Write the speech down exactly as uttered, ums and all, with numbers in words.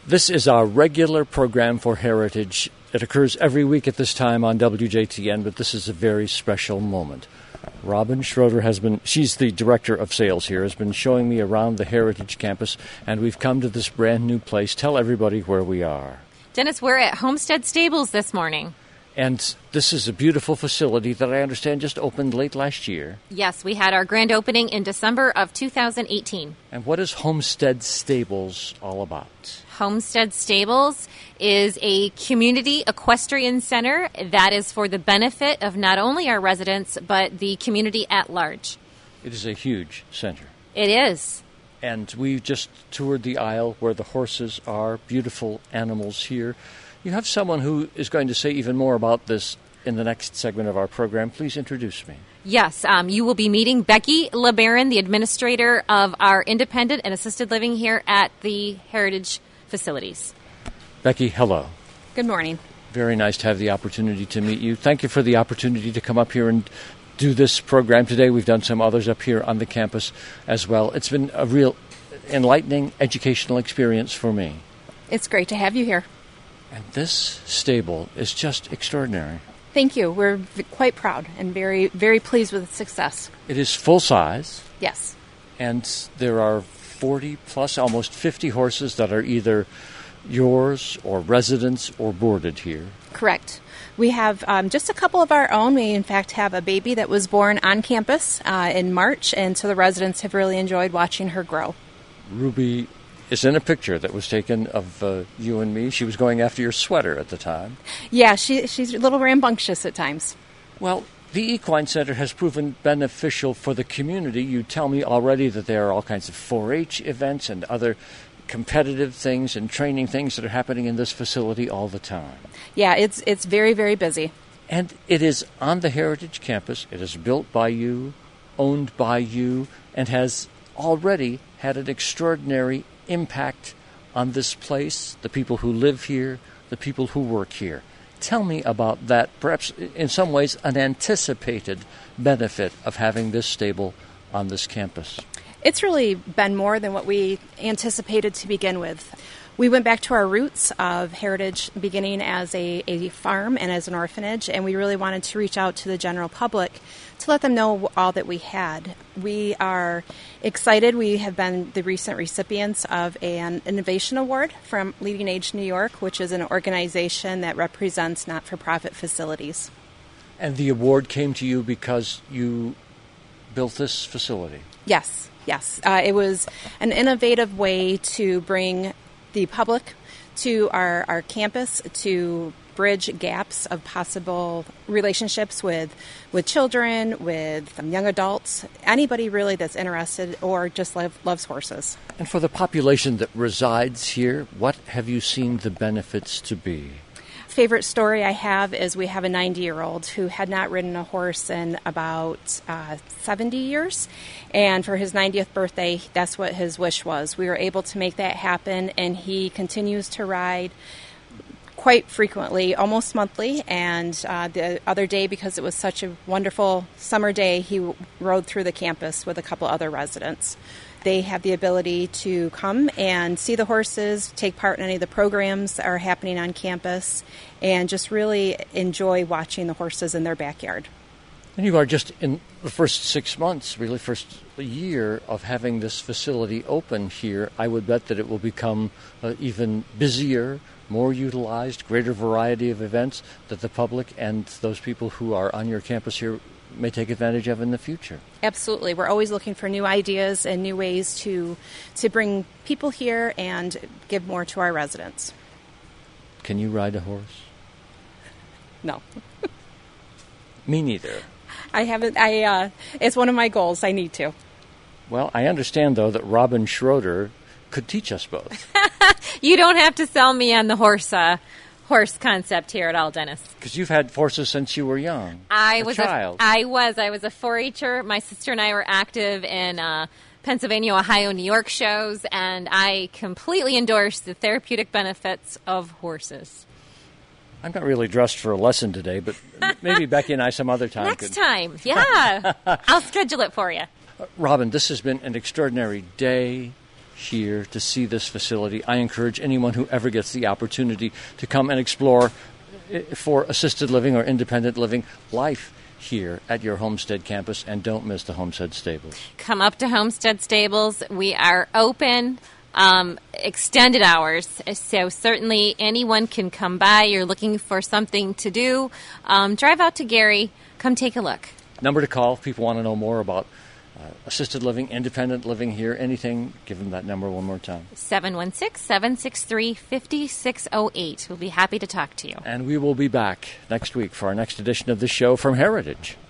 This is our regular program for Heritage. It occurs every week at this time on W J T N, but this is a very special moment. Robin Schroeder has been, she's the director of sales here, has been showing me around the Heritage campus, and we've come to this brand new place. Tell everybody where we are. Dennis, we're at Homestead Stables this morning. And this is a beautiful facility that I understand just opened late last year. Yes, we had our grand opening in December of two thousand eighteen. And what is Homestead Stables all about? Homestead Stables is a community equestrian center that is for the benefit of not only our residents, but the community at large. It is a huge center. It is. And we just toured the aisle where the horses are, beautiful animals here. You have someone who is going to say even more about this in the next segment of our program. Please introduce me. Yes, um, you will be meeting Becky LeBaron, the administrator of our independent and assisted living here at the Heritage facilities. Becky, hello. Good morning. Very nice to have the opportunity to meet you. Thank you for the opportunity to come up here and do this program today. We've done some others up here on the campus as well. It's been a real enlightening educational experience for me. It's great to have you here. And this stable is just extraordinary. Thank you. We're v- quite proud and very, very pleased with its success. It is full size. Yes. And there are forty plus, almost fifty horses that are either yours or residents or boarded here. Correct. We have um, just a couple of our own. We, in fact, have a baby that was born on campus uh, in March, and so the residents have really enjoyed watching her grow. Ruby is in a picture that was taken of uh, you and me. She was going after your sweater at the time. Yeah, she, she's a little rambunctious at times. Well, the Equine Center has proven beneficial for the community. You tell me already that there are all kinds of four H events and other competitive things and training things that are happening in this facility all the time. Yeah, it's it's very, very busy. And it is on the Heritage campus. It is built by you, owned by you, and has already had an extraordinary impact on this place, the people who live here, the people who work here. Tell me about that, perhaps in some ways an anticipated benefit of having this stable on this campus. It's really been more than what we anticipated to begin with. We went back to our roots of Heritage beginning as a, a farm and as an orphanage, and we really wanted to reach out to the general public to let them know all that we had. We are excited. We have been the recent recipients of an innovation award from Leading Age New York, which is an organization that represents not-for-profit facilities. And the award came to you because you built this facility? Yes, yes. Uh, it was an innovative way to bring the public to our, our campus to bridge gaps of possible relationships with with children, with um, young adults, anybody really that's interested or just love, loves horses. And for the population that resides here, what have you seen the benefits to be? Favorite story I have is we have a ninety-year-old who had not ridden a horse in about uh, seventy years, and for his ninetieth birthday, that's what his wish was. We were able to make that happen, and he continues to ride quite frequently, almost monthly, and uh, the other day, because it was such a wonderful summer day, he rode through the campus with a couple other residents. They have the ability to come and see the horses, take part in any of the programs that are happening on campus, and just really enjoy watching the horses in their backyard. And you are just in the first six months, really first year of having this facility open here. I would bet that it will become uh, even busier, more utilized, greater variety of events that the public and those people who are on your campus here may take advantage of in the future. Absolutely. We're always looking for new ideas and new ways to to bring people here and give more to our residents. Can you ride a horse? No. Me neither. I haven't. I. Uh, it's one of my goals. I need to. Well, I understand, though, that Robin Schroeder could teach us both. You don't have to sell me on the horse uh, horse concept here at all, Dennis. Because you've had horses since you were young. I a was child. A, I was. I was a four-H'er. My sister and I were active in uh, Pennsylvania, Ohio, New York shows, and I completely endorse the therapeutic benefits of horses. I'm not really dressed for a lesson today, but maybe Becky and I some other time. Next could... time, yeah. I'll schedule it for you. Uh, Robin, this has been an extraordinary day, here to see this facility. I encourage anyone who ever gets the opportunity to come and explore for assisted living or independent living life here at your Homestead campus, and don't miss the Homestead Stables. Come up to Homestead Stables. We are open um, extended hours, so certainly anyone can come by. You're looking for something to do, um, drive out to Gary, come take a look. Number to call if people want to know more about uh, assisted living, independent living here, anything, give them that number one more time. seven one six, seven six three, five six zero eight. We'll be happy to talk to you. And we will be back next week for our next edition of the show from Heritage.